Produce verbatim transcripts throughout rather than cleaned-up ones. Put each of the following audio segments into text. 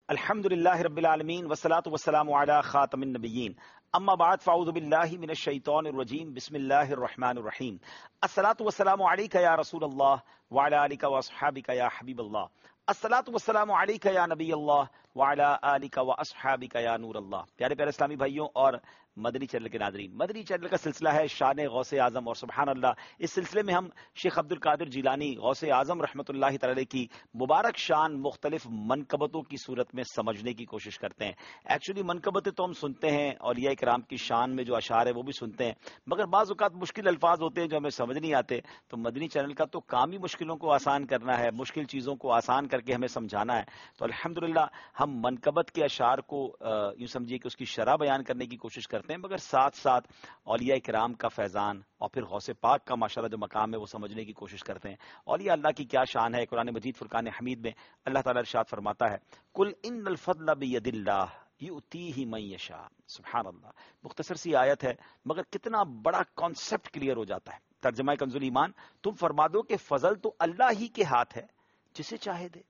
الحمدللہ رب العالمین والصلاة والسلام علی خاتم النبیین اما بعد فاعوذ باللہ من الشیطان الرجیم بسم اللہ الرحمن الرحیم الصلاة والسلام علیک یا رسول اللہ وعلی آلک واصحابک یا حبیب اللہ الصلاة والسلام علیک یا نبی اللہ وعلی آلک واصحابک یا نور اللہ۔ پیارے پیارے اسلامی بھائیوں اور مدنی چینل کے ناظرین، مدنی چینل کا سلسلہ ہے شان غوث اعظم، اور سبحان اللہ اس سلسلے میں ہم شیخ عبد القادر جیلانی غوث اعظم رحمۃ اللہ تعالی کی مبارک شان مختلف منقبتوں کی صورت میں سمجھنے کی کوشش کرتے ہیں۔ ایکچولی منقبتیں تو ہم سنتے ہیں، اولیاء کرام کی شان میں جو اشعار ہے وہ بھی سنتے ہیں، مگر بعض اوقات مشکل الفاظ ہوتے ہیں جو ہمیں سمجھ نہیں آتے، تو مدنی چینل کا تو کام ہی مشکلوں کو آسان کرنا ہے، مشکل چیزوں کو آسان کر کے ہمیں سمجھانا ہے۔ تو الحمدللہ ہم منقبت کے اشعار کو یوں سمجھیے کہ اس کی شرح بیان کرنے کی کوشش کرتے ہیں، مگر ساتھ ساتھ اولیاء کرام کا فیضان اور پھر غوث پاک کا ماشاءاللہ جو مقام ہے وہ سمجھنے کی کوشش کرتے ہیں۔ اولیاء اللہ کی کیا شان ہے، قرآن مجید فرقان حمید میں اللہ تعالیٰ ارشاد فرماتا ہے قل ان الفضل بید اللہ یؤتیہ من یشاء۔ سبحان اللہ، مختصر سی آیت ہے مگر کتنا بڑا کانسیپٹ کلیئر ہو جاتا ہے۔ ترجمہ کنز ایمان، تم فرما دو کہ فضل تو اللہ ہی کے ہاتھ ہے، جسے چاہے دے۔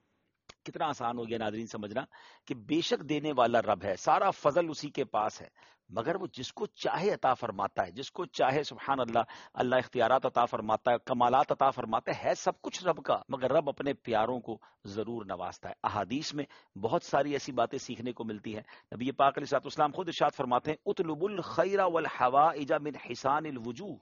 کتنا آسان ہو گیا ناظرین سمجھنا کہ بے شک دینے والا رب ہے، سارا فضل اسی کے پاس ہے، مگر وہ جس کو چاہے عطا فرماتا ہے، جس کو چاہے سبحان اللہ اللہ اختیارات عطا فرماتا ہے، کمالات عطا فرماتا ہے، ہے سب کچھ رب کا، مگر رب اپنے پیاروں کو ضرور نوازتا ہے۔ احادیث میں بہت ساری ایسی باتیں سیکھنے کو ملتی ہیں۔ نبی پاک علیہ الصلوۃ والسلام خود ارشاد فرماتے ہیں اطلبوا الخیر والحوائج من حسان الوجوہ،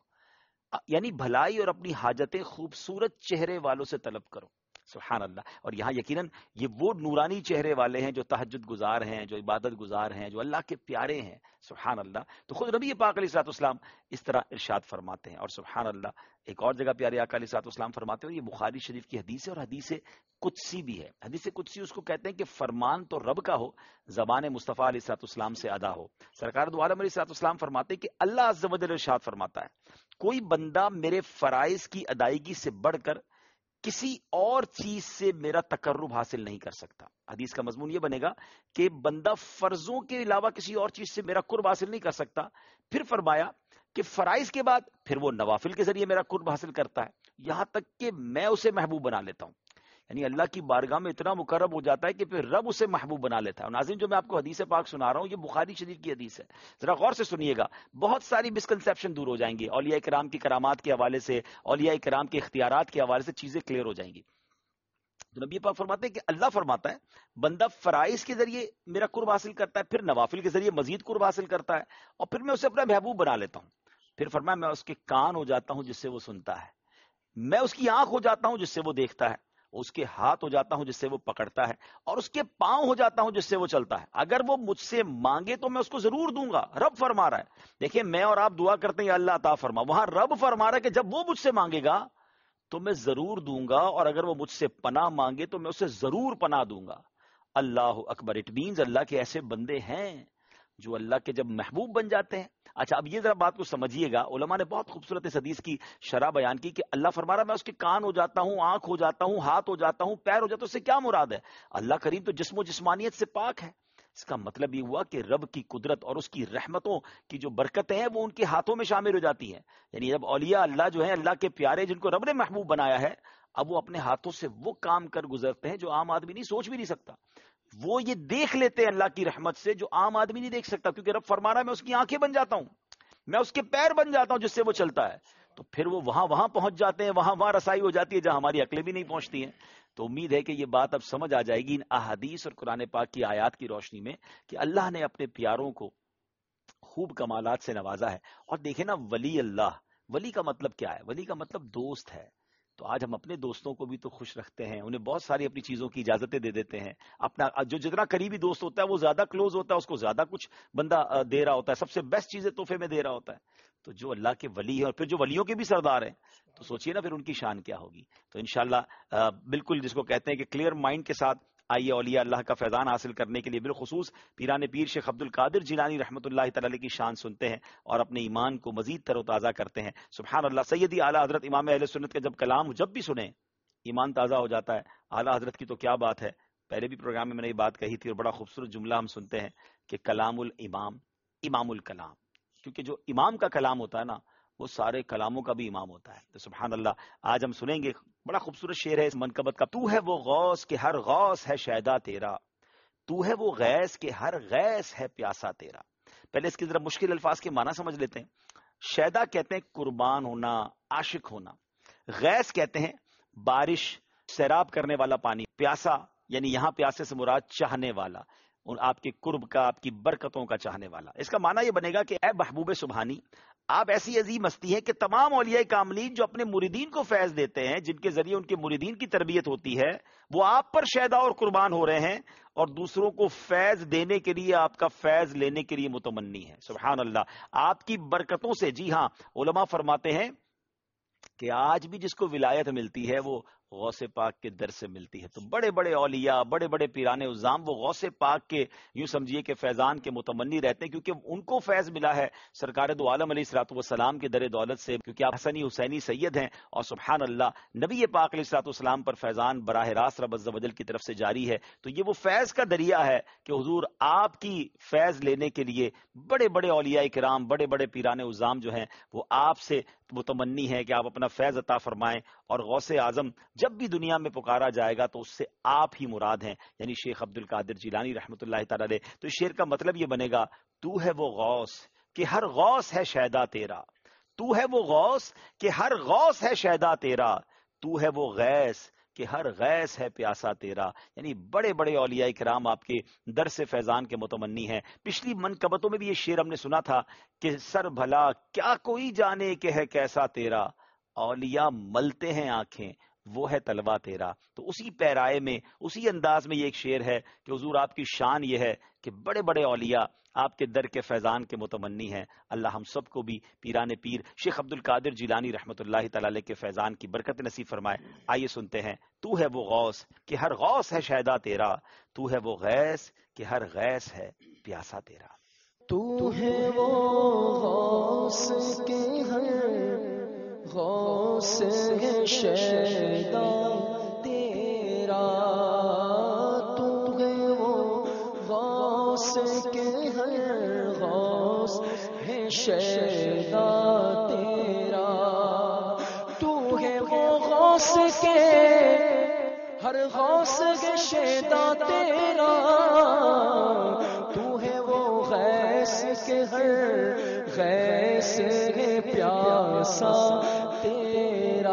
یعنی بھلائی اور اپنی حاجتیں خوبصورت چہرے والوں سے طلب کرو۔ سبحان اللہ، اور یہاں یقیناً یہ وہ نورانی چہرے والے ہیں جو تہجد گزار ہیں، جو عبادت گزار ہیں، جو اللہ کے پیارے ہیں۔ سبحان اللہ، تو خود نبی پاک علیہ الصلوۃ والسلام اس طرح ارشاد فرماتے ہیں۔ اور سبحان اللہ ایک اور جگہ پیارے آقا علیہ الصلوۃ والسلام فرماتے ہیں، یہ بخاری شریف کی حدیث ہے اور حدیث قدسی بھی ہے۔ حدیث قدسی اس کو کہتے ہیں کہ فرمان تو رب کا ہو، زبان مصطفیٰ علیہ الصلوۃ والسلام سے ادا ہو۔ سرکار دو عالم علیہ الصلوۃ والسلام فرماتے ہیں کہ اللہ عز و جل ارشاد فرماتا ہے کوئی بندہ میرے فرائض کی ادائیگی سے بڑھ کر کسی اور چیز سے میرا تقرب حاصل نہیں کر سکتا۔ حدیث کا مضمون یہ بنے گا کہ بندہ فرضوں کے علاوہ کسی اور چیز سے میرا قرب حاصل نہیں کر سکتا۔ پھر فرمایا کہ فرائض کے بعد پھر وہ نوافل کے ذریعے میرا قرب حاصل کرتا ہے، یہاں تک کہ میں اسے محبوب بنا لیتا ہوں۔ یعنی اللہ کی بارگاہ میں اتنا مقرب ہو جاتا ہے کہ پھر رب اسے محبوب بنا لیتا ہے۔ اور ناظرین جو میں آپ کو حدیث پاک سنا رہا ہوں یہ بخاری شریف کی حدیث ہے، ذرا غور سے سنیے گا، بہت ساری مسکنسیپشن دور ہو جائیں گی، اولیاء کرام کی کرامات کے حوالے سے، اولیاء کرام کے اختیارات کے حوالے سے چیزیں کلیئر ہو جائیں گی۔ تو نبی پاک فرماتے ہیں کہ اللہ فرماتا ہے بندہ فرائض کے ذریعے میرا قرب حاصل کرتا ہے، پھر نوافل کے ذریعے مزید قرب حاصل کرتا ہے، اور پھر میں اسے اپنا محبوب بنا لیتا ہوں۔ پھر فرمایا میں اس کے کان ہو جاتا ہوں جس سے وہ سنتا ہے، میں اس کی آنکھ ہو جاتا ہوں جس سے وہ دیکھتا ہے، اس کے ہاتھ ہو جاتا ہوں جس سے وہ پکڑتا ہے، اور اس کے پاؤں ہو جاتا ہوں جس سے وہ چلتا ہے۔ اگر وہ مجھ سے مانگے تو میں اس کو ضرور دوں گا۔ رب فرما رہا ہے، دیکھیں میں اور آپ دعا کرتے ہیں یا اللہ عطا فرما، وہاں رب فرما رہا ہے کہ جب وہ مجھ سے مانگے گا تو میں ضرور دوں گا، اور اگر وہ مجھ سے پناہ مانگے تو میں اسے ضرور پناہ دوں گا۔ اللہ اکبر، اٹ مینز اللہ کے ایسے بندے ہیں جو اللہ کے جب محبوب بن جاتے ہیں۔ اچھا اب یہ ذرا بات کو سمجھیے گا، علماء نے بہت خوبصورت اس حدیث کی شرح بیان کی کہ اللہ فرما رہا ہے میں اس کے کان ہو جاتا ہوں، آنکھ ہو جاتا ہوں، ہاتھ ہو جاتا ہوں، پیر ہو جاتا ہوں۔ اس سے کیا مراد ہے؟ اللہ کریم تو جسم و جسمانیت سے پاک ہے۔ اس کا مطلب یہ ہوا کہ رب کی قدرت اور اس کی رحمتوں کی جو برکتیں ہیں وہ ان کے ہاتھوں میں شامل ہو جاتی ہیں۔ یعنی جب اولیاء اللہ جو ہیں اللہ کے پیارے جن کو رب نے محبوب بنایا ہے، اب وہ اپنے ہاتھوں سے وہ کام کر گزرتے ہیں جو عام آدمی نہیں سوچ بھی نہیں سکتا۔ وہ یہ دیکھ لیتے ہیں اللہ کی رحمت سے جو عام آدمی نہیں دیکھ سکتا، کیونکہ رب فرما رہا ہے میں اس کی آنکھیں بن جاتا ہوں، میں اس کے پیر بن جاتا ہوں جس سے وہ چلتا ہے۔ تو پھر وہ وہاں وہاں پہنچ جاتے ہیں، وہاں وہاں رسائی ہو جاتی ہے جہاں ہماری عقلیں بھی نہیں پہنچتی ہیں۔ تو امید ہے کہ یہ بات اب سمجھ آ جائے گی ان احادیث اور قرآن پاک کی آیات کی روشنی میں کہ اللہ نے اپنے پیاروں کو خوب کمالات سے نوازا ہے۔ اور دیکھیں نا ولی اللہ، ولی کا مطلب کیا ہے؟ ولی کا مطلب دوست ہے۔ تو آج ہم اپنے دوستوں کو بھی تو خوش رکھتے ہیں، انہیں بہت ساری اپنی چیزوں کی اجازتیں دے دیتے ہیں۔ اپنا جو جتنا قریبی دوست ہوتا ہے وہ زیادہ کلوز ہوتا ہے، اس کو زیادہ کچھ بندہ دے رہا ہوتا ہے، سب سے بیسٹ چیزیں تحفے میں دے رہا ہوتا ہے۔ تو جو اللہ کے ولی ہیں اور پھر جو ولیوں کے بھی سردار ہیں، تو سوچئے نا پھر ان کی شان کیا ہوگی۔ تو انشاءاللہ بالکل جس کو کہتے ہیں کہ کلیئر مائنڈ کے ساتھ آئیے اولیاء اللہ کا فیضان حاصل کرنے کے لیے بالخصوص پیران پیر شیخ عبد القادر جیلانی رحمۃ اللہ تعالی کی شان سنتے ہیں اور اپنے ایمان کو مزید تر و تازہ کرتے ہیں۔ سبحان اللہ، سیدی اعلیٰ حضرت امام اہل سنت کا جب کلام جب بھی سنیں ایمان تازہ ہو جاتا ہے۔ اعلیٰ حضرت کی تو کیا بات ہے، پہلے بھی پروگرام میں میں نے یہ بات کہی تھی اور بڑا خوبصورت جملہ ہم سنتے ہیں کہ کلام الامام امام الکلام، کیونکہ جو امام کا کلام ہوتا ہے نا وہ سارے کلاموں کا بھی امام ہوتا ہے۔ تو سبحان اللہ آج ہم سنیں گے، بڑا خوبصورت شعر ہے اس منقبت کا، تو ہے وہ غوث کہ ہر غوث ہے شیدا تیرا، تو ہے وہ غیث کہ ہر غیث ہے پیاسا تیرا. پہلے اس کی ذرا مشکل الفاظ کے معنی سمجھ لیتے ہیں. شیدا کہتے ہیں قربان ہونا، عاشق ہونا. غیث کہتے ہیں بارش، سیراب کرنے والا پانی. پیاسا یعنی یہاں پیاسے سے مراد چاہنے والا، ان آپ کے قرب کا، آپ کی برکتوں کا چاہنے والا. اس کا معنی یہ بنے گا کہ اے محبوب سبحانی، آپ ایسی عظیم ہستی ہیں کہ تمام اولیاء کاملین جو اپنے مریدین کو فیض دیتے ہیں، جن کے ذریعے ان کے مریدین کی تربیت ہوتی ہے، وہ آپ پر شیدا اور قربان ہو رہے ہیں اور دوسروں کو فیض دینے کے لیے، آپ کا فیض لینے کے لیے متمنی ہے. سبحان اللہ. آپ کی برکتوں سے، جی ہاں، علماء فرماتے ہیں کہ آج بھی جس کو ولایت ملتی ہے وہ غوث پاک کے در سے ملتی ہے. تو بڑے بڑے اولیاء، بڑے بڑے پیران عظام وہ غوث پاک کے یوں سمجھیے کہ فیضان کے متمنی رہتے ہیں، کیونکہ ان کو فیض ملا ہے سرکار دو عالم علیہ الصلوۃ والسلام کے در دولت سے، کیونکہ آپ حسنی حسینی سید ہیں. اور سبحان اللہ، نبی پاک علیہ الصلوۃ والسلام پر فیضان براہ راست رب عز و جل کی طرف سے جاری ہے. تو یہ وہ فیض کا دریا ہے کہ حضور آپ کی فیض لینے کے لیے بڑے بڑے اولیاء کرام، بڑے بڑے پیران عظام جو ہیں وہ آپ سے متمنی ہے کہ آپ اپنا فیض عطا فرمائیں. اور غوث اعظم جب بھی دنیا میں پکارا جائے گا تو اس سے آپ ہی مراد ہیں، یعنی شیخ عبد القادر جیلانی رحمۃ اللہ تعالی علیہ. تو اس شعر کا مطلب یہ بنے گا، تو ہے وہ غوث کہ ہر غوث ہے شیدا تیرا. تو ہے وہ غوث کہ ہر غوث ہے شیدا تیرا. تو ہے وہ غیث کہ ہر غیث ہے پیاسا تیرا. یعنی بڑے بڑے اولیاء کرام آپ کے در سے فیضان کے متمنی ہیں. پچھلی منقبتوں میں بھی یہ شعر ہم نے سنا تھا کہ سر بھلا کیا کوئی جانے کہ ہے کیسا تیرا، اولیاء ملتے ہیں آنکھیں وہ ہے طلبہ تیرا. تو اسی پیرائے میں، اسی انداز میں یہ ایک شعر ہے کہ حضور آپ کی شان یہ ہے کہ بڑے بڑے اولیاء آپ کے در کے فیضان کے متمنی ہیں. اللہ ہم سب کو بھی پیران پیر شیخ عبد القادر جیلانی رحمۃ اللہ تعالی علیہ کے فیضان کی برکت نصیب فرمائے. آئیے سنتے ہیں، تو ہے وہ غوث کہ ہر غوث ہے شیدا تیرا. تو ہے وہ غیث کہ ہر غیث ہے پیاسا تیرا. تو ہے وہ غوث کہ ہر غوث ہے شیدا تیرا. تو ہے وہ غوث کہ ہر غوث ہے شیدا تیرا. تو ہے وہ غوث کے ہر غوث ہے شیدا تیرا. تو ہے وہ غیث کے ہر غیث ہے پیاسا تیرا.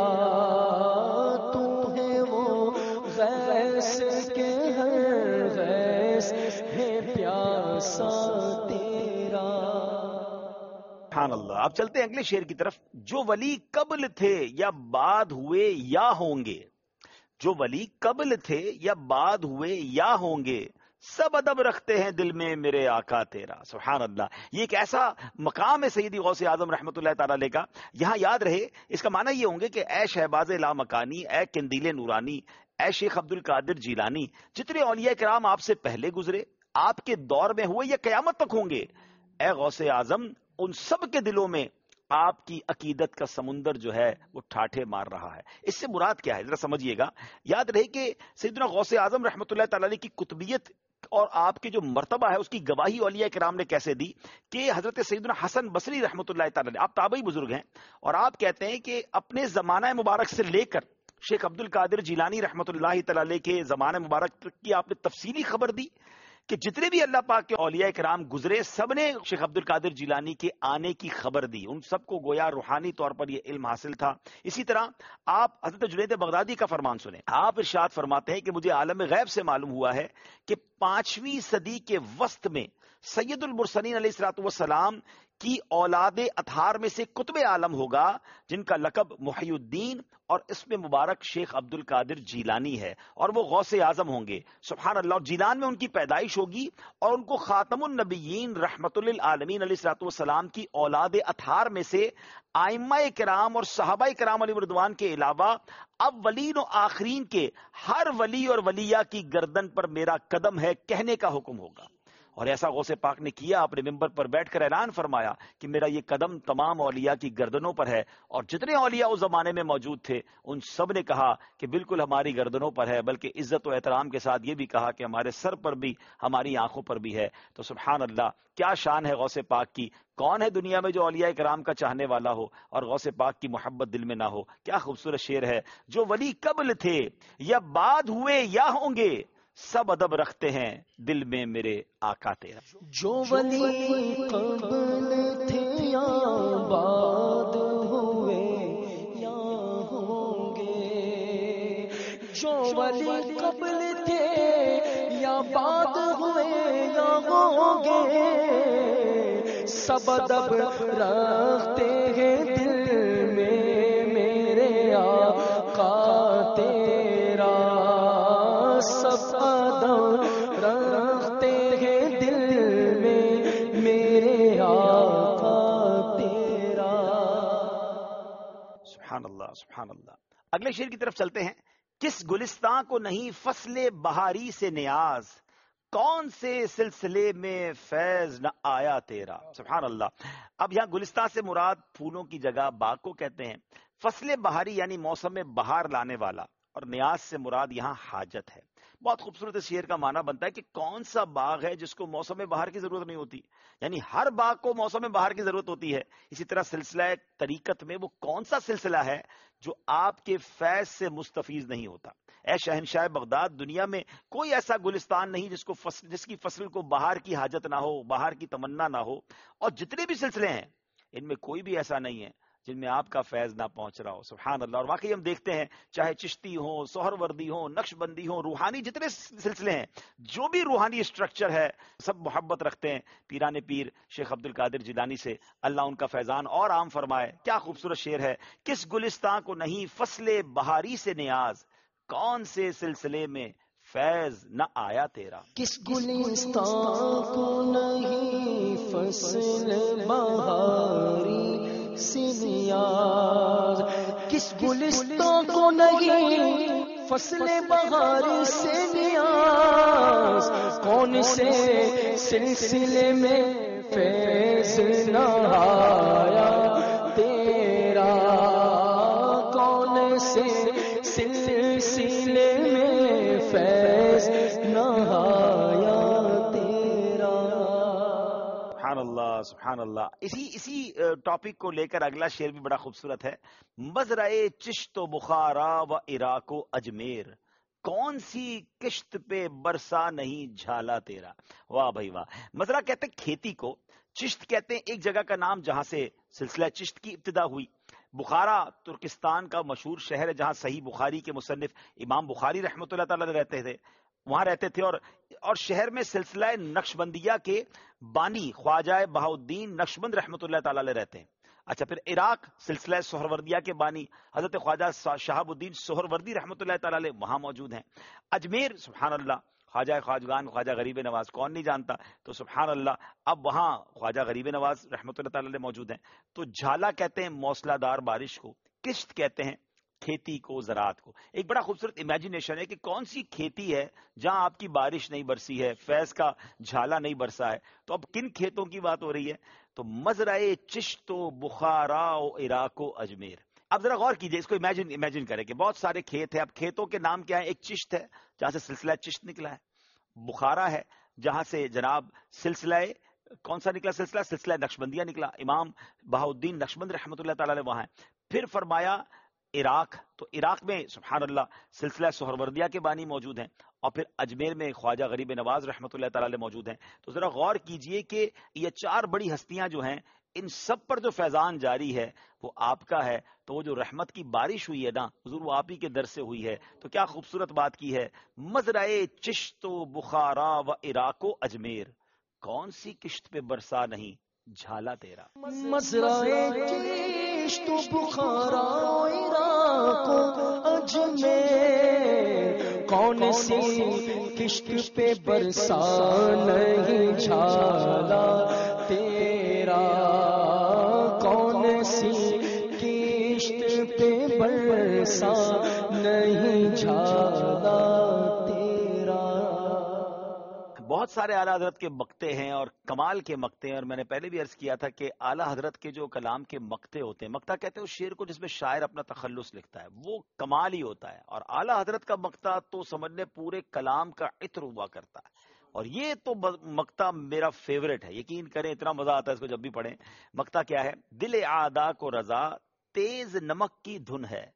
تو ہے وہ غیث کے ہر غیث ہے پیاسا تیرا. سبحان اللہ. اب چلتے ہیں اگلے شعر کی طرف. جو ولی قبل تھے یا بعد ہوئے یا ہوں گے، جو ولی قبل تھے یا بعد ہوئے یا ہوں گے، سب ادب رکھتے ہیں دل میں میرے آقا تیرا. سبحان اللہ. یہ ایک ایسا مقام ہے سیدی غوث اعظم رحمۃ اللہ تعالی علیہ کا. یہاں یاد رہے اس کا معنی یہ ہوں گے کہ اے شہباز لامکانی، اے قندیل نورانی، اے شیخ عبد القادر جیلانی، جتنے اولیاء کرام آپ سے پہلے گزرے، آپ کے دور میں ہوئے یا قیامت تک ہوں گے، اے غوث اعظم ان سب کے دلوں میں آپ کی عقیدت کا سمندر جو ہے وہ ٹھاٹھے مار رہا ہے. اس سے مراد کیا ہے ذرا سمجھیے گا. یاد رہے کہ سیدنا غوث اعظم رحمۃ اللہ تعالی علیہ کی قطبیت اور آپ کے جو مرتبہ ہے اس کی گواہی اولیاء کرام نے کیسے دی کہ حضرت سیدنا حسن بصری رحمۃ اللہ تعالی علیہ، آپ تابعی بزرگ ہیں، اور آپ کہتے ہیں کہ اپنے زمانہ مبارک سے لے کر شیخ عبد القادر جیلانی رحمۃ اللہ تعالی علیہ کے زمانہ مبارک کی آپ نے تفصیلی خبر دی کہ جتنے بھی اللہ پاک کے اولیاء کرام گزرے سب نے شیخ عبد القادر جیلانی کے آنے کی خبر دی. ان سب کو گویا روحانی طور پر یہ علم حاصل تھا. اسی طرح آپ حضرت جنید بغدادی کا فرمان سنیں. آپ ارشاد فرماتے ہیں کہ مجھے عالم غیب سے معلوم ہوا ہے کہ پانچویں صدی کے وسط میں سید المرسلین علیہ الصلوۃ والسلام کی اولاد اطہار میں سے قطب عالم ہوگا جن کا لقب محی الدین اور اس میں مبارک شیخ عبد القادر جیلانی ہے، اور وہ غوث اعظم ہوں گے. سبحان اللہ. اور جیلان میں ان کی پیدائش ہوگی اور ان کو خاتم النبیین رحمت للعالمین علیہ الصلوۃ والسلام کی اولاد اطہار میں سے ائمہ کرام اور صحابہ کرام علیہ رضوان کے علاوہ اولین و آخرین کے ہر ولی اور ولیہ کی گردن پر میرا قدم ہے کہنے کا حکم ہوگا. اور ایسا غوث پاک نے کیا، اپنے ممبر پر بیٹھ کر اعلان فرمایا کہ میرا یہ قدم تمام اولیاء کی گردنوں پر ہے. اور جتنے اولیاء اس زمانے میں موجود تھے ان سب نے کہا کہ بالکل ہماری گردنوں پر ہے، بلکہ عزت و احترام کے ساتھ یہ بھی کہا کہ ہمارے سر پر بھی، ہماری آنکھوں پر بھی ہے. تو سبحان اللہ، کیا شان ہے غوث پاک کی. کون ہے دنیا میں جو اولیاء کرام کا چاہنے والا ہو اور غوث پاک کی محبت دل میں نہ ہو. کیا خوبصورت شعر ہے. جو ولی قبل تھے یا بعد ہوئے یا ہوں گے، سب ادب رکھتے ہیں دل میں میرے آقا تیرا. جو ولی قبل تھے یا بعد ہوئے یا ہوں گے، جو ولی قبل تھے یا بعد ہوئے یا ہوں گے، سب ادب رکھتے ہیں دل میں میرے آقا تیرا، سب ادب رکھتے ہیں دل میں میرے آقا تیرا. سبحان اللہ سبحان اللہ. اگلے شعر کی طرف چلتے ہیں. کس گلستان کو نہیں فصل بہاری سے نیاز، کون سے سلسلے میں فیض نہ آیا تیرا. سبحان اللہ. اب یہاں گلستان سے مراد پھولوں کی جگہ باغ کو کہتے ہیں. فصل بہاری یعنی موسم بہار لانے والا، اور نیاز سے مراد یہاں حاجت ہے. بہت خوبصورت شعر کا معنی بنتا ہے کہ کون سا باغ ہے جس کو موسم بہار کی ضرورت نہیں ہوتی، یعنی ہر باغ کو موسم بہار کی ضرورت ہوتی ہے. اسی طرح سلسلہ طریقت میں وہ کون سا سلسلہ ہے جو آپ کے فیض سے مستفیض نہیں ہوتا. اے شہنشاہ بغداد، دنیا میں کوئی ایسا گلستان نہیں جس کو فصل جس کی فصل کو بہار کی حاجت نہ ہو، بہار کی تمنا نہ ہو. اور جتنے بھی سلسلے ہیں ان میں کوئی بھی ایسا نہیں ہے جن میں آپ کا فیض نہ پہنچ رہا ہو. سبحان اللہ. اور واقعی ہم دیکھتے ہیں چاہے چشتی ہوں، سہر وردی ہوں، نقش بندی ہوں، روحانی جتنے سلسلے ہیں، جو بھی روحانی اسٹرکچر ہے، سب محبت رکھتے ہیں پیران پیر شیخ عبد القادر جیلانی سے. اللہ ان کا فیضان اور عام فرمائے. کیا خوبصورت شعر ہے. کس گلستان کو نہیں فصل بہاری سے نیاز، کون سے سلسلے میں فیض نہ آیا تیرا. کس گلستان کو نہیں فصل بہاری سے نیاز، کس گلستان کو نہیں فصل بہاری سے نیاز، کون سے سلسلے میں فیض نہ آیا تیرا، کون سے سلسلے میں فیض نہ آیا تیرا. سبحان اللہ سبحان اللہ. اسی اسی ٹاپک کو لے کر اگلا شعر بھی بڑا خوبصورت ہے. مزرعے چشت و بخارا و عراق و اجمیر، کون سی کشت پہ برسا نہیں جھالا تیرا. واہ بھائی واہ. مزرعہ کہتے ہیں کھیتی کو، چشت کہتے ہیں ایک جگہ کا نام جہاں سے سلسلہ چشت کی ابتدا ہوئی. بخارا ترکستان کا مشہور شہر ہے جہاں صحیح بخاری کے مصنف امام بخاری رحمۃ اللہ تعالی رہتے تھے، وہاں رہتے تھے. اور اور شہر میں سلسلہ نقش بندیہ کے بانی خواجہ بہاؤدین نقشبند رحمۃ اللہ تعالی رہتے ہیں. اچھا، پھر عراق سلسلہ سہروردیہ کے بانی حضرت خواجہ شہاب الدین سہروردی رحمۃ اللہ تعالی وہاں موجود ہیں. اجمیر سبحان اللہ، خواجہ خواجگان خواجہ غریب نواز کون نہیں جانتا. تو سبحان اللہ، اب وہاں خواجہ غریب نواز رحمۃ اللہ تعالی موجود ہیں. تو جھالا کہتے ہیں موسلا دار بارش کو، کشت کہتے ہیں کھیتی کو، زراعت کو. ایک بڑا خوبصورت امیجنیشن ہے کہ کون سی کھیتی ہے جہاں آپ کی بارش نہیں برسی ہے، فیض کا جھالا نہیں برسا ہے. تو اب کن کھیتوں کی بات ہو رہی ہے؟ تو مزرعے چشت و بخارا و عراق و اجمیر. اب ذرا غور کیجئے، اس کو امیجن امیجن کریں کہ بہت سارے کھیت ہیں. اب کھیتوں کے نام کیا ہے؟ ایک چشت ہے جہاں سے سلسلہ چشت نکلا ہے، بخارا ہے جہاں سے جناب سلسلہ کون سا نکلا؟ سلسلہ سلسلہ نقشبندیہ نکلا، امام بہاؤدین نقشبند رحمۃ اللہ تعالی وہاں ہے. پھر فرمایا عراق، تو عراق میں سبحان اللہ سلسلہ سہروردیہ کے بانی موجود ہیں. اور پھر اجمیر میں خواجہ غریب نواز رحمۃ اللہ تعالی موجود ہیں. تو ذرا غور کیجئے کہ یہ چار بڑی ہستیاں جو ہیں، ان سب پر جو فیضان جاری ہے وہ آپ کا ہے. تو وہ جو رحمت کی بارش ہوئی ہے نا حضور، وہ آپ ہی کے در سے ہوئی ہے. تو کیا خوبصورت بات کی ہے. مزرعے چشت و بخارا و عراق و اجمیر، کون سی کشت پہ برسا نہیں جھالا تیرا. مزرعے چشت و بخارا و عراق و اجمیر، کون سی کشت پہ برسا نہیں جھالا تیرا، کون سی کشت پہ برسا نہیں جھالا تیرا. بہت سارے اعلیٰ حضرت کے مقتے ہیں اور کمال کے مقتے ہیں. اور میں نے پہلے بھی عرض کیا تھا کہ اعلیٰ حضرت کے جو کلام کے مقتے ہوتے ہیں، مقتا کہتے ہیں اس شعر کو جس میں شاعر اپنا تخلص لکھتا ہے، وہ کمال ہی ہوتا ہے. اور اعلیٰ حضرت کا مقتا تو سمجھنے پورے کلام کا عطر ہوا کرتا ہے. اور یہ تو مقتا میرا فیوریٹ ہے، یقین کریں اتنا مزہ آتا ہے اس کو جب بھی پڑھیں. مقتا کیا ہے؟ دل اعدا کو رضا تیز نمک کی دھن ہے،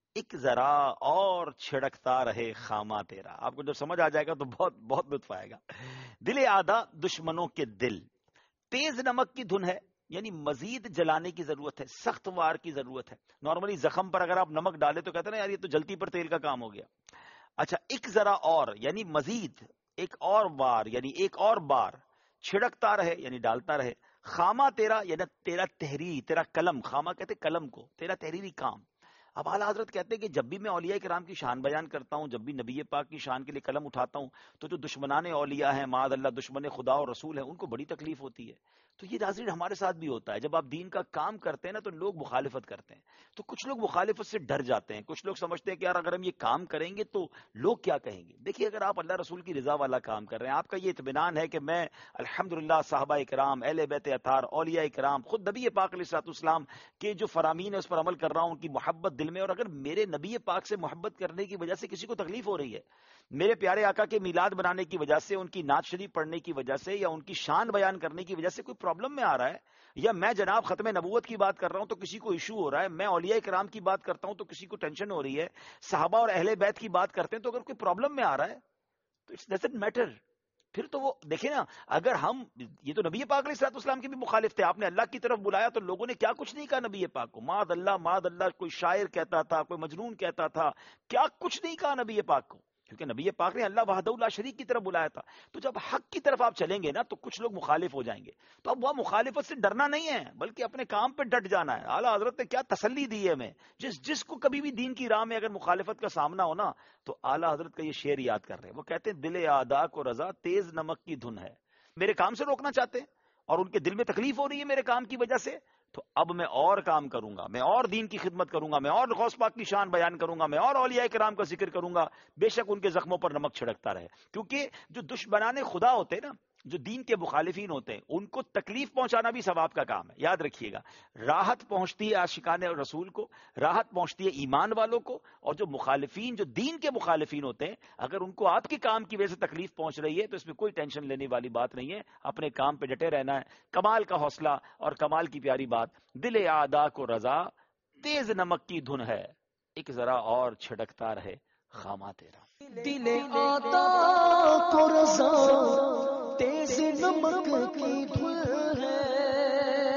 ایک ذرا اور چھڑکتا رہے خامہ تیرا. آپ کو جب سمجھ آ جائے گا تو بہت بہت لطف آئے گا. دل آدھا دشمنوں کے دل تیز نمک کی دھن ہے، یعنی مزید جلانے کی ضرورت ہے، سخت وار کی ضرورت ہے. نارملی زخم پر اگر آپ نمک ڈالے تو کہتے ہیں نا یار یہ تو جلتی پر تیل کا کام ہو گیا. اچھا، ایک ذرا اور یعنی مزید، ایک اور بار یعنی ایک اور بار، چھڑکتا رہے یعنی ڈالتا رہے. خامہ تیرا یعنی تیرا تحریر، تیرا قلم، خامہ کہتے قلم کو، تیرا تحریری کام. اب اعلیٰ حضرت کہتے ہیں کہ جب بھی میں اولیاء کرام کی شان بیان کرتا ہوں، جب بھی نبی پاک کی شان کے لیے قلم اٹھاتا ہوں، تو جو دشمنان اولیاء ہیں، معاذ اللہ دشمن خدا اور رسول ہیں، ان کو بڑی تکلیف ہوتی ہے. تو یہ ناظرین ہمارے ساتھ بھی ہوتا ہے. جب آپ دین کا کام کرتے ہیں نا تو لوگ مخالفت کرتے ہیں، تو کچھ لوگ مخالفت سے ڈر جاتے ہیں. کچھ لوگ سمجھتے ہیں کہ یار اگر ہم یہ کام کریں گے تو لوگ کیا کہیں گے. دیکھیے، اگر آپ اللہ رسول کی رضا والا کام کر رہے ہیں، آپ کا یہ اطمینان ہے کہ میں الحمدللہ صحابہ کرام، اہل بیت اطہار، اولیاء کرام، خود نبی پاک علیہ الصلوۃ والسلام کے جو فرامین ہے اس پر عمل کر رہا ہوں، ان کی محبت دل میں، اور اگر میرے نبی پاک سے محبت کرنے کی وجہ سے کسی کو تکلیف ہو رہی ہے، میرے پیارے آقا کے میلاد بنانے کی وجہ سے، ان کی نعت شریف پڑھنے کی وجہ سے، یا ان کی شان بیان کرنے کی وجہ سے کوئی پرابلم میں آ رہا ہے، یا میں جناب ختم نبوت کی بات کر رہا ہوں تو کسی کو ایشو ہو رہا ہے، میں اولیاء کرام کی بات کرتا ہوں تو کسی کو ٹینشن ہو رہی ہے، صحابہ اور اہل بیت کی بات کرتے ہیں تو اگر کوئی پرابلم میں آ رہا ہے تو اٹس ڈزنٹ میٹر. پھر تو وہ دیکھیں نا، اگر ہم، یہ تو نبی پاک علیہ الصلوۃ والسلام کے بھی مخالف تھے، آپ نے اللہ کی طرف بلایا تو لوگوں نے کیا کچھ نہیں کہا نبی پاک کو. معاذ اللہ معاذ اللہ، کوئی شاعر کہتا تھا، کوئی مجنون کہتا تھا، کیا کچھ نہیں کہا نبی پاک کو، کیونکہ نبی پاک نے اللہ وحدہ لا شریک کی طرف بلایا تھا. تو جب حق کی طرف آپ چلیں گے نا تو کچھ لوگ مخالف ہو جائیں گے، تو اب وہ مخالفت سے ڈرنا نہیں ہے بلکہ اپنے کام پہ ڈٹ جانا ہے. اعلیٰ حضرت نے کیا تسلی دی ہے ہمیں، جس جس کو کبھی بھی دین کی راہ میں اگر مخالفت کا سامنا ہونا تو اعلیٰ حضرت کا یہ شعر یاد کر رہے ہیں. وہ کہتے ہیں دل آدھا کو رضا تیز نمک کی دھن ہے. میرے کام سے روکنا چاہتے ہیں اور ان کے دل میں تکلیف ہو رہی ہے میرے کام کی وجہ سے، تو اب میں اور کام کروں گا، میں اور دین کی خدمت کروں گا، میں اور غوث پاک کی شان بیان کروں گا، میں اور اولیاء کرام کا ذکر کروں گا، بے شک ان کے زخموں پر نمک چھڑکتا رہے. کیونکہ جو دشمنان خدا ہوتے ہیں نا، جو دین کے مخالفین ہوتے ہیں، ان کو تکلیف پہنچانا بھی ثواب کا کام ہے. یاد رکھیے گا، راحت پہنچتی ہے عاشقان رسول کو، راحت پہنچتی ہے ایمان والوں کو، اور جو مخالفین، جو دین کے مخالفین ہوتے ہیں، اگر ان کو آپ کے کام کی وجہ سے تکلیف پہنچ رہی ہے تو اس میں کوئی ٹینشن لینے والی بات نہیں ہے. اپنے کام پہ ڈٹے رہنا ہے. کمال کا حوصلہ اور کمال کی پیاری بات. دل آدھا کو رضا تیز نمک کی دھن ہے، ایک ذرا اور چھڑکتا رہے خامہ تیرا. دل آتا کو رضا تیز نمک کی دھن ہے،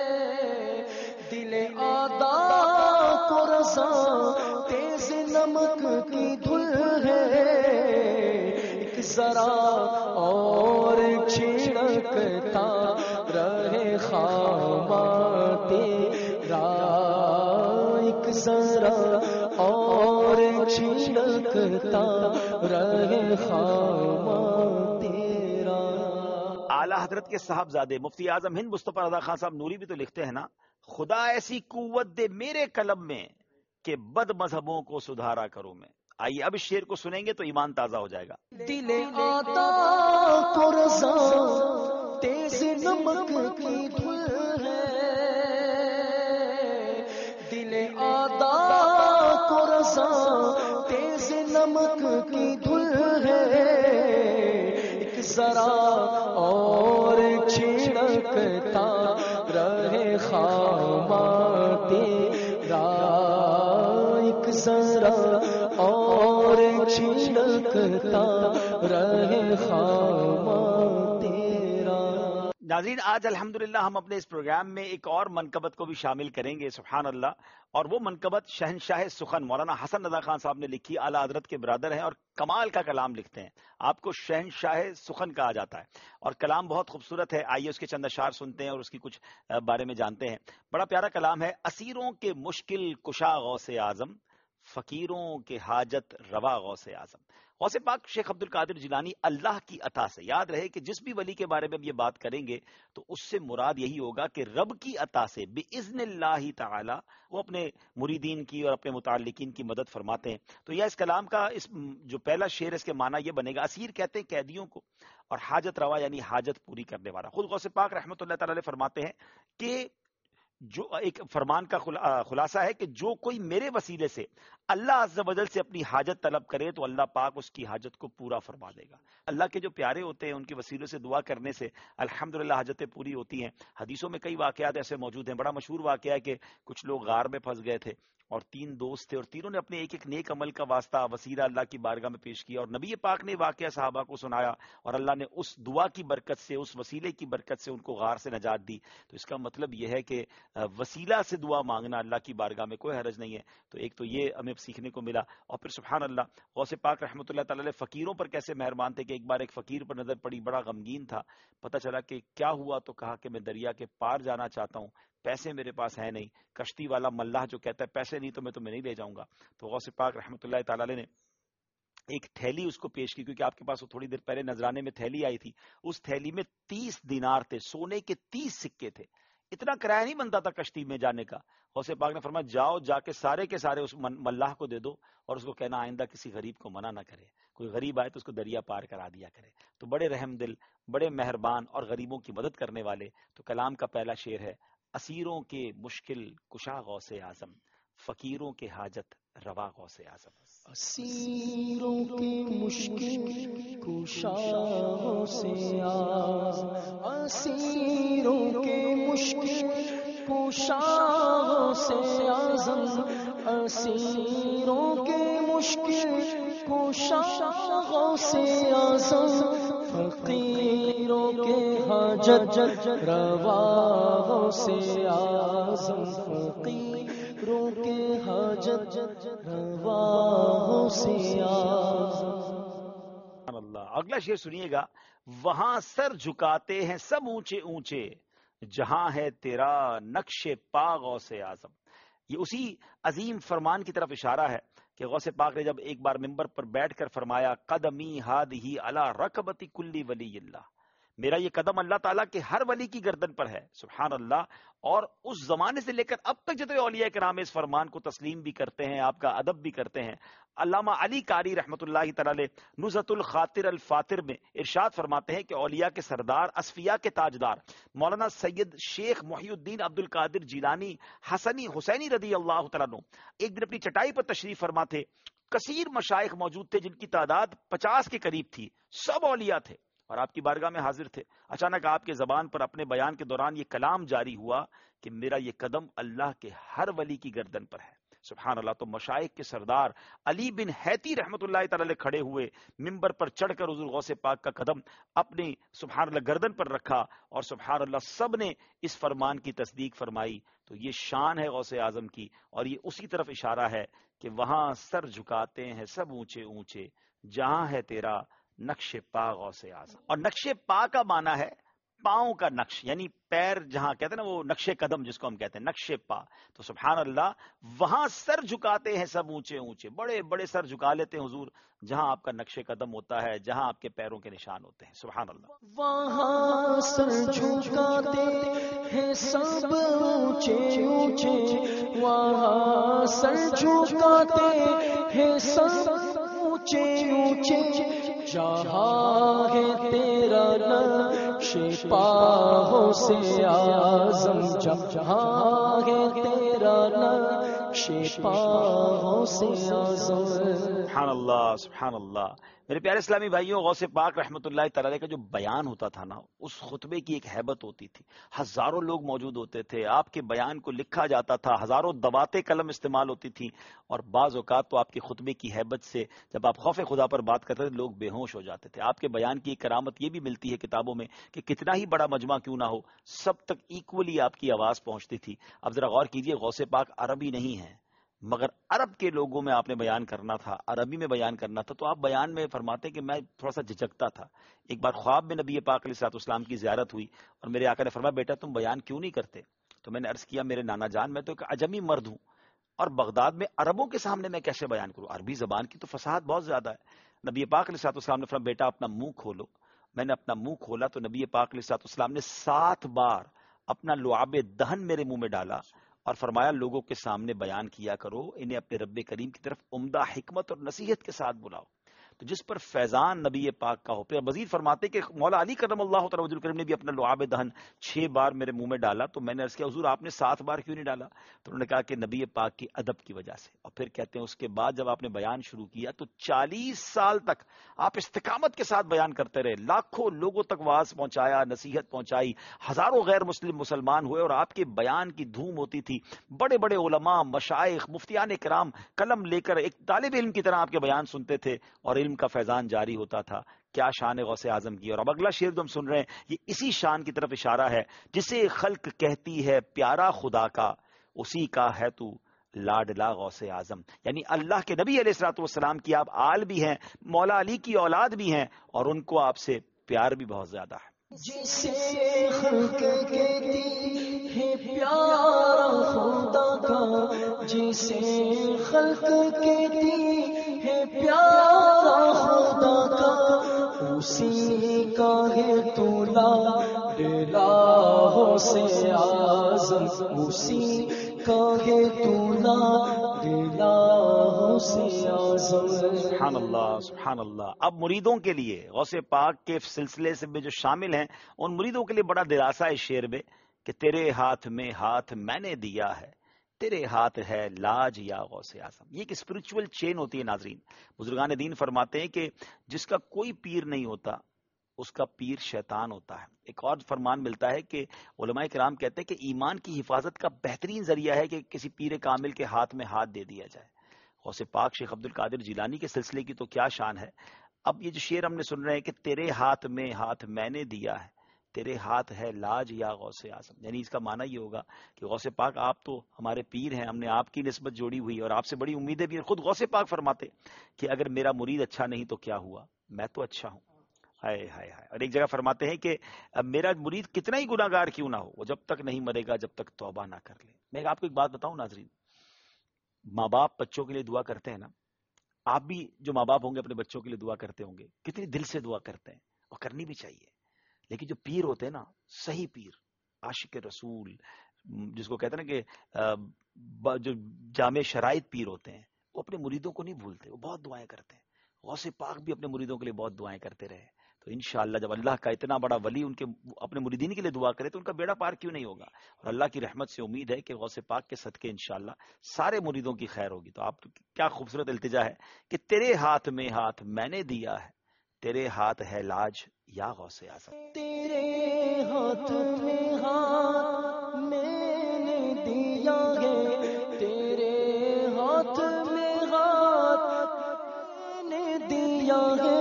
دل آتا کو رضا تیز نمک کی دھن ہے، ایک ذرا اور چھڑکتا رہے خامہ تیرا، ایک ذرا اور چھڑکتا رہے خامہ تیرا. اعلیٰ حضرت کے صاحبزادے مفتی اعظم ہند مصطفیٰ رضا خان صاحب نوری بھی تو لکھتے ہیں نا، خدا ایسی قوت دے میرے قلم میں کہ بد مذہبوں کو سدھارا کروں میں. آئیے اب اس شعر کو سنیں گے تو ایمان تازہ ہو جائے گا. دل آتا کو رضا تیز نمک کی دھن ہے، دل آتا کو رضا تیز نمک کی دھن ہے، ایک ذرا اور چھڑکتا رہے خامہ تیرا، ایک ذرا اور چھڑکتا رہے خامہ تیرا. ناظرین، آج الحمدللہ ہم اپنے اس پروگرام میں ایک اور منقبت کو بھی شامل کریں گے، سبحان اللہ. اور وہ منقبت شہنشاہ سخن مولانا حسن رضا خان صاحب نے لکھی. اعلیٰ حضرت کے برادر ہیں اور کمال کا کلام لکھتے ہیں. آپ کو شہنشاہ سخن کہا جاتا ہے اور کلام بہت خوبصورت ہے. آئیے اس کے چند اشعار سنتے ہیں اور اس کی کچھ بارے میں جانتے ہیں. بڑا پیارا کلام ہے. اسیروں کے مشکل کشا غوث اعظم، فقیروں کے حاجت روا غوث اعظم. غوث پاک شیخ عبد القادر جیلانی اللہ کی عطا سے، یاد رہے کہ جس بھی ولی کے بارے میں ہم یہ بات کریں گے تو اس سے مراد یہی ہوگا کہ رب کی عطا سے باذن اللہ تعالی وہ اپنے مریدین کی اور اپنے متعلقین کی مدد فرماتے ہیں. تو یہ اس کلام کا اس جو پہلا شعر اس کے معنی یہ بنے گا. اسیر کہتے ہیں قیدیوں کو، اور حاجت روا یعنی حاجت پوری کرنے والا. خود غوث پاک رحمۃ اللہ تعالی علیہ فرماتے ہیں کہ جو ایک فرمان کا خلاصہ ہے کہ جو کوئی میرے وسیلے سے اللہ عز و جل سے اپنی حاجت طلب کرے تو اللہ پاک اس کی حاجت کو پورا فرما دے گا. اللہ کے جو پیارے ہوتے ہیں ان کے وسیلے سے دعا کرنے سے الحمدللہ حاجتیں پوری ہوتی ہیں. حدیثوں میں کئی واقعات ایسے موجود ہیں. بڑا مشہور واقعہ ہے کہ کچھ لوگ غار میں پھنس گئے تھے، اور تین دوست تھے، اور تینوں نے اپنے ایک ایک نیک عمل کا واسطہ وسیلہ اللہ کی بارگاہ میں پیش کیا، اور نبی پاک نے واقعہ صحابہ کو سنایا، اور اللہ نے اس دعا کی برکت سے، اس وسیلے کی برکت سے ان کو غار سے نجات دی۔ تو اس کا مطلب یہ ہے کہ وسیلہ سے دعا مانگنا اللہ کی بارگاہ میں کوئی حرج نہیں ہے۔ تو ایک تو یہ ہمیں سیکھنے کو ملا، اور پھر سبحان اللہ غوث پاک رحمۃ اللہ تعالی فقیروں پر کیسے مہربان تھے کہ ایک بار ایک فقیر پر نظر پڑی، بڑا غمگین تھا، پتہ چلا کہ کیا ہوا، تو کہا کہ میں دریا کے پار جانا چاہتا ہوں، پیسے میرے پاس ہے نہیں۔ کشتی والا ملاح جو کہتا ہے پیسے نہیں تو میں تمہیں نہیں لے جاؤں گا، تو غوث پاک رحمۃ اللہ تعالی نے ایک تھیلی اس کو پیش کی، کیونکہ آپ کے پاس وہ تھوڑی دیر پہلے نذرانے میں تھیلی آئی تھی، اس تھیلی میں تیس دینار تھے، سونے کے تیس سکے تھے، اتنا کرایہ نہیں بنتا تھا کشتی میں جانے کا۔ غوث پاک نے فرمایا جاؤ جا کے سارے کے سارے اس ملاح کو دے دو، اور اس کو کہنا آئندہ کسی غریب کو منع نہ کرے، کوئی غریب آئے تو اس کو دریا پار کرا دیا کرے۔ تو بڑے رحم دل، بڑے مہربان اور غریبوں کی مدد کرنے والے۔ تو کلام کا پہلا شعر ہے، اسیروں کے مشکل کشا غوث اعظم، فقیروں کے حاجت روا غوث اعظم۔ اسیروں کے مشکل کشا غوث اعظم، اسیروں کے مشکل کشا غوث اعظم، اسیروں کے مشکل کشا غوث اعظم، فقیروں کے حاجت روا غوث اعظم، فقیروں کے حاجت روا غوث اعظم۔ اللہ، اگلا شعر سنیے گا، وہاں سر جھکاتے ہیں سب اونچے اونچے، جہاں ہے تیرا نقش پا غوث اعظم۔ یہ اسی عظیم فرمان کی طرف اشارہ ہے کہ غوث پاک نے جب ایک بار ممبر پر بیٹھ کر فرمایا، قدمی ہادہی علی رکبت کل ولی اللہ، میرا یہ قدم اللہ تعالیٰ کے ہر ولی کی گردن پر ہے، سبحان اللہ۔ اور اس زمانے سے لے کر اب تک جتنے اولیاء کرام اس فرمان کو تسلیم بھی کرتے ہیں، آپ کا ادب بھی کرتے ہیں۔ علامہ علی قاری رحمۃ اللہ تعالی نزہۃ الخاطر الفاتر میں ارشاد فرماتے ہیں کہ اولیاء کے سردار، اصفیاء کے تاجدار مولانا سید شیخ محی الدین عبد القادر جیلانی حسنی حسینی رضی اللہ تعالیٰ عنہ ایک دن اپنی چٹائی پر تشریف فرما تھے، کثیر مشائخ موجود تھے جن کی تعداد پچاس کے قریب تھی، سب اولیاء تھے اور آپ کی بارگاہ میں حاضر تھے۔ اچانک آپ کے زبان پر اپنے بیان کے دوران یہ کلام جاری ہوا کہ میرا یہ قدم اللہ کے ہر ولی کی گردن پر ہے، سبحان اللہ۔ تو مشائخ کے سردار علی بن حیتی رحمۃ اللہ تعالی کھڑے ہوئے، ممبر پر چڑھ کر حضور غوث پاک کا قدم اپنی سبحان اللہ گردن پر رکھا، اور سبحان اللہ سب نے اس فرمان کی تصدیق فرمائی۔ تو یہ شان ہے غوث اعظم کی، اور یہ اسی طرف اشارہ ہے کہ وہاں سر جھکاتے ہیں سب اونچے اونچے، جہاں ہے تیرا نقش پا غوث اعظم۔ اور نقش پا کا معنی ہے پاؤں کا نقش، یعنی پیر جہاں کہتے ہیں نا وہ نقش قدم جس کو ہم کہتے ہیں نقش پا۔ تو سبحان اللہ وہاں سر جھکاتے ہیں سب اونچے اونچے، بڑے بڑے سر جھکا لیتے ہیں حضور جہاں آپ کا نقش قدم ہوتا ہے، جہاں آپ کے پیروں کے نشان ہوتے ہیں، سبحان اللہ۔ وہاں سر جھکاتے ہیں سب اونچے اونچے، وہاں سر جھکاتے ہیں سب اونچے اونچے، جہاں ہے تیرا نقش پا غوث اعظم، جہاں ہے تیرا نقش پا غوث اعظم۔ سبحان اللہ سبحان اللہ۔ میرے پیارے اسلامی بھائیوں، غوث پاک رحمۃ اللہ تعالی کا جو بیان ہوتا تھا نا، اس خطبے کی ایک ہیبت ہوتی تھی، ہزاروں لوگ موجود ہوتے تھے، آپ کے بیان کو لکھا جاتا تھا، ہزاروں دواتے قلم استعمال ہوتی تھی، اور بعض اوقات تو آپ کے خطبے کی ہیبت سے جب آپ خوف خدا پر بات کرتے تھے لوگ بے ہوش ہو جاتے تھے۔ آپ کے بیان کی ایک کرامت یہ بھی ملتی ہے کتابوں میں کہ کتنا ہی بڑا مجمع کیوں نہ ہو، سب تک ایکولی آپ کی آواز پہنچتی تھی۔ اب ذرا غور کیجئے، غوث پاک عربی نہیں ہے، مگر عرب کے لوگوں میں آپ نے بیان کرنا تھا، عربی میں بیان کرنا تھا، تو آپ بیان میں فرماتے کہ میں تھوڑا سا جھجکتا تھا۔ ایک بار خواب میں نبی پاک علیہ الصلوۃ والسلام کی زیارت ہوئی اور میرے آقا نے فرمایا بیٹا تم بیان کیوں نہیں کرتے؟ تو میں نے عرض کیا میرے نانا جان میں تو ایک عجمی مرد ہوں، اور بغداد میں عربوں کے سامنے میں کیسے بیان کروں، عربی زبان کی تو فصاحت بہت زیادہ ہے۔ نبی پاک علیہ الصلوۃ والسلام نے فرمایا بیٹا اپنا منہ کھولو۔ میں نے اپنا منہ کھولا تو نبی پاک علیہ الصلوۃ والسلام نے سات بار اپنا لعاب دہن میرے منہ میں ڈالا اور فرمایا لوگوں کے سامنے بیان کیا کرو، انہیں اپنے رب کریم کی طرف عمدہ حکمت اور نصیحت کے ساتھ بلاؤ۔ تو جس پر فیضان نبی پاک کا ہو. پھر مزید فرماتے کہ مولا علی کرم اللہ تعالی وجہ الکریم نے بھی اپنا لعاب دہن چھ بار میرے منہ میں ڈالا. تو میں نے عرض کیا حضور آپ نے سات بار کیوں نہیں ڈالا؟ تو انہوں نے کہا کہ نبی پاک کی ادب کی وجہ سے. اور پھر کہتے ہیں اس کے بعد جب آپ نے بیان شروع کیا تو چالیس سال تک آپ استقامت کے ساتھ بیان کرتے رہے، لاکھوں لوگوں تک واعظ پہنچایا، نصیحت پہنچائی، ہزاروں غیر مسلم مسلمان ہوئے اور آپ کے بیان کی دھوم ہوتی تھی. بڑے بڑے علماء، مشائخ، مفتیان کرام قلم لے کر ایک طالب علم کی طرح آپ کے بیان سنتے تھے اور علم کا فیضان جاری ہوتا تھا. کیا شان غوث اعظم کی. اور اب اگلا شعر جو ہم سن رہے ہیں یہ اسی شان کی طرف اشارہ ہے. جسے خلق کہتی ہے پیارا خدا کا، اسی کا ہے تو لاڈلا غوث اعظم. یعنی اللہ کے نبی علیہ الصلوۃ والسلام کی آپ آل بھی ہیں، مولا علی کی اولاد بھی ہیں، اور ان کو آپ سے پیار بھی بہت زیادہ ہے. جسے خلق کہتی ہے پیارا خدا کا، جسے خلق کہتی ہے پیارا خدا کا، اسی کا ہے تو لاڈلا غوث اعظم، اسی کا ہے تو لاڈلا غوث اعظم. سبحان اللہ سبحان اللہ. اب مریدوں کے لیے غوث پاک کے سلسلے سے جو شامل ہیں ان مریدوں کے لیے بڑا دلاسا ہے شعر میں کہ تیرے ہاتھ میں ہاتھ میں نے دیا ہے، تیرے ہاتھ ہے لاج یا غوث اعظم. یہ ایک اسپرچول چین ہوتی ہے ناظرین. بزرگان دین فرماتے ہیں کہ جس کا کوئی پیر نہیں ہوتا اس کا پیر شیطان ہوتا ہے. ایک اور فرمان ملتا ہے کہ علماء کرام کہتے ہیں کہ ایمان کی حفاظت کا بہترین ذریعہ ہے کہ کسی پیر کامل کے ہاتھ میں ہاتھ دے دیا جائے. غوث پاک شیخ عبد القادر جیلانی کے سلسلے کی تو کیا شان ہے. اب یہ جو شعر ہم نے سن رہے ہیں کہ تیرے ہاتھ میں ہاتھ میں نے دیا ہے، تیرے ہاتھ ہے لاج یا غوث اعظم، یعنی اس کا معنی یہ ہوگا کہ غوث پاک آپ تو ہمارے پیر ہیں، ہم نے آپ کی نسبت جوڑی ہوئی اور آپ سے بڑی امیدیں بھی ہیں. خود غوث پاک فرماتے کہ اگر میرا مرید اچھا نہیں تو کیا ہوا، میں تو اچھا ہوں. ہائے ہائے ہائے. اور ایک جگہ فرماتے ہیں کہ میرا مرید کتنا ہی گناہ گار کیوں نہ ہو، وہ جب تک نہیں مرے گا جب تک توبہ نہ کر لے. میں آپ کو ایک بات بتاؤں ناظرین، ماں باپ بچوں کے لیے دعا کرتے ہیں نا، آپ بھی جو ماں باپ ہوں گے اپنے بچوں کے لیے دعا کرتے ہوں گے، کتنی دل سے دعا کرتے ہیں اور کرنی بھی چاہیے. لیکن جو پیر ہوتے ہیں نا، صحیح پیر، عاشق رسول، جس کو کہتے ہیں نا کہ جو جامع شرائط پیر ہوتے ہیں، وہ اپنے مریدوں کو نہیں بھولتے، وہ بہت دعائیں کرتے ہیں. غوث پاک بھی اپنے مریدوں کے لیے بہت دعائیں کرتے رہے. تو انشاءاللہ جب اللہ کا اتنا بڑا ولی ان کے اپنے مریدین کے لیے دعا کرے تو ان کا بیڑا پار کیوں نہیں ہوگا. اور اللہ کی رحمت سے امید ہے کہ غوث پاک کے صدقے انشاءاللہ سارے مریدوں کی خیر ہوگی. تو آپ کیا خوبصورت التجا ہے کہ تیرے ہاتھ میں ہاتھ میں نے دیا ہے، تیرے ہاتھ ہے لاج یا غوث اعظم. تیرے ہاتھ میں ہاتھ میں نے دیا ہے، تیرے ہاتھ میں ہاتھ میں نے دیا ہے،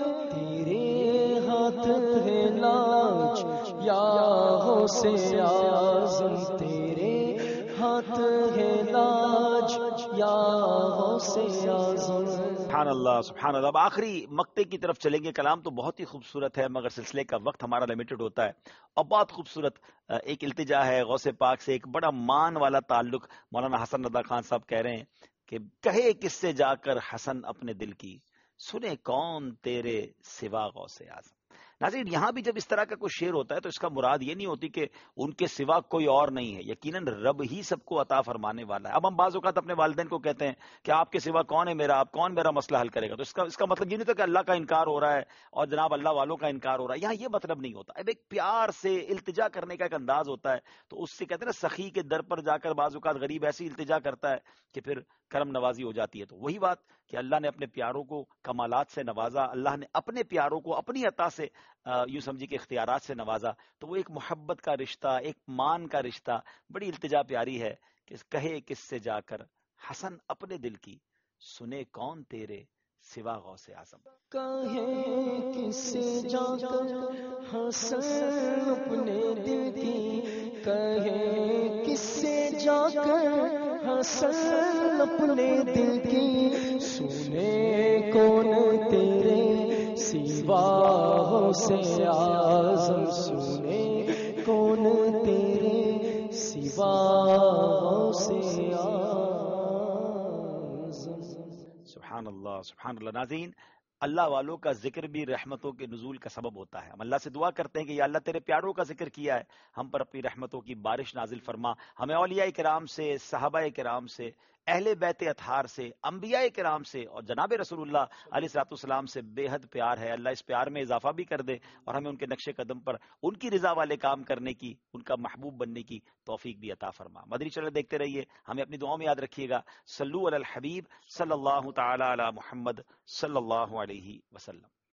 تیرے ہاتھ ہے لاج یا غوث اعظم، تیرے ہاتھ ہے لاج یا غوث اعظم. سبحان اللہ سبحان اللہ. اب آخری مقطع کی طرف چلیں گے. کلام تو بہت ہی خوبصورت ہے مگر سلسلے کا وقت ہمارا لمیٹڈ ہوتا ہے. اور بہت خوبصورت ایک التجا ہے غوث پاک سے، ایک بڑا مان والا تعلق. مولانا حسن رضا خان صاحب کہہ رہے ہیں کہ کہے کس سے جا کر حسن اپنے دل کی، سنے کون تیرے سوا غوث اعظم. ناظرین یہاں بھی جب اس طرح کا کوئی شعر ہوتا ہے تو اس کا مراد یہ نہیں ہوتی کہ ان کے سوا کوئی اور نہیں ہے. یقیناً رب ہی سب کو عطا فرمانے والا ہے. اب ہم بعض اوقات اپنے والدین کو کہتے ہیں کہ آپ کے سوا کون ہے میرا، آپ کون میرا مسئلہ حل کرے گا. تو اس کا اس کا مطلب یہ نہیں ہوتا کہ اللہ کا انکار ہو رہا ہے اور جناب اللہ والوں کا انکار ہو رہا ہے. یہاں یہ مطلب نہیں ہوتا. اب ایک پیار سے التجا کرنے کا ایک انداز ہوتا ہے. تو اس سے کہتے ہیں نا سخی کے در پر جا کر بعض اوقات غریب ایسی التجا کرتا ہے کہ پھر کرم نوازی ہو جاتی ہے. تو وہی بات کہ اللہ نے اپنے پیاروں کو کمالات سے نوازا، اللہ نے اپنے پیاروں کو اپنی عطا سے یوں سمجھی کہ اختیارات سے نوازا. تو وہ ایک محبت کا رشتہ، ایک مان کا رشتہ، بڑی التجا پیاری ہے کہ کہے کس سے جا کر حسن اپنے دل کی، سنے کون تیرے سوا غوث اعظم. کہے کس سے جا کر حسن اپنے دل کی، کہے کس سے جا کر حسن اپنے دل کی، سنے کون تیرے سوا غوث اعظم، سنے کون تیرے سوا غوث اعظم. سبحان اللہ سبحان اللہ. ناظرین اللہ والوں کا ذکر بھی رحمتوں کے نزول کا سبب ہوتا ہے. ہم اللہ سے دعا کرتے ہیں کہ یا اللہ تیرے پیاروں کا ذکر کیا ہے، ہم پر اپنی رحمتوں کی بارش نازل فرما، ہمیں اولیاء کرام سے، صحابہ کرام سے اہل بیت اطہار سے، انبیاء کرام سے اور جناب رسول اللہ علیہ الصلوۃ والسلام سے بے حد پیار ہے۔ اللہ اس پیار میں اضافہ بھی کر دے اور ہمیں ان کے نقش قدم پر ان کی رضا والے کام کرنے کی، ان کا محبوب بننے کی توفیق بھی عطا فرما۔ مدنی چینل دیکھتے رہیے، ہمیں اپنی دعاؤں میں یاد رکھیے گا۔ صلو علی الحبیب صلی اللہ تعالی علی محمد صلی اللہ علیہ وسلم۔